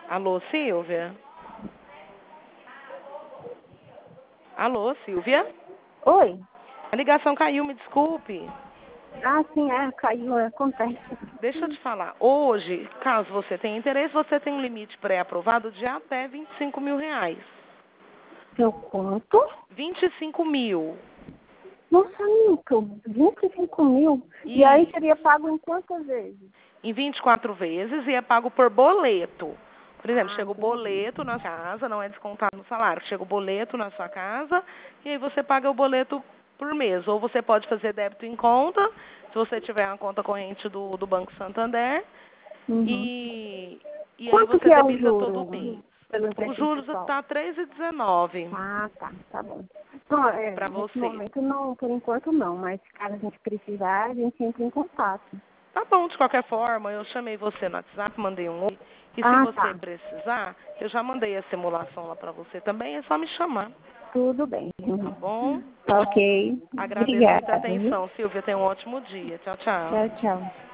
Alô, Silvia? Alô, Silvia? Oi? A ligação caiu, me desculpe. Ah, sim, caiu, acontece. Deixa eu te falar. Hoje, caso você tenha interesse, você tem um limite pré-aprovado de até R$ 25.000. Seu quanto? 25.000. Nossa, Nico, 25 mil? E aí seria pago em quantas vezes? Em 24 vezes e é pago por boleto. Por exemplo, chega o Entendi. boleto na casa, não é descontado no salário. Chega o boleto na sua casa e aí você paga o boleto por mês. Ou você pode fazer débito em conta, se você tiver uma conta corrente do Banco Santander. Uhum. E aí Quanto você que é o debita todo juro mês. pelo O empréstimo juros pessoal? está 3,19 Ah, tá bom. Não, para nesse você. momento não, por enquanto não, mas caso a gente precisar, a gente entra em contato. Tá bom, de qualquer forma, eu chamei você no WhatsApp, mandei um oi. E se Ah, você tá. precisar, eu já mandei a simulação lá pra você também, é só me chamar, Tudo bem. tá bom? Ok. Agradeço a sua Obrigada, viu? atenção, Silvia. Tenha um ótimo dia. Tchau, tchau. Tchau, tchau.